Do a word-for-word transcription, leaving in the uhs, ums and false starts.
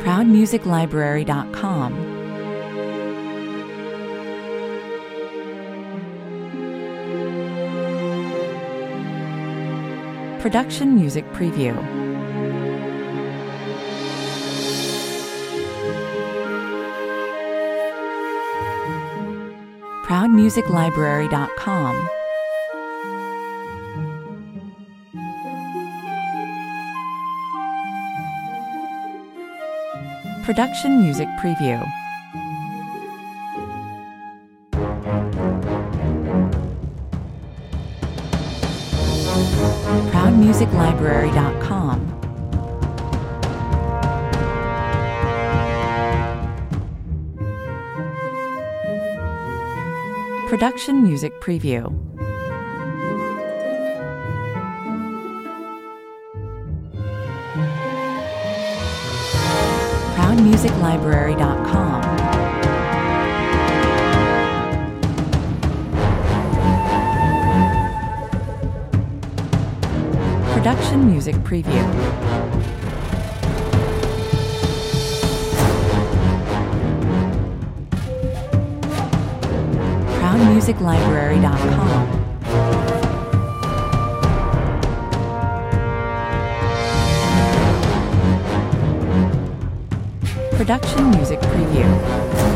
proud music library dot com. Production Music Preview. proud music library dot com. Production Music Preview. proud music library dot com. Production Music Preview. proud music library dot com. Production Music Preview. proud music library dot com. Production Music Preview.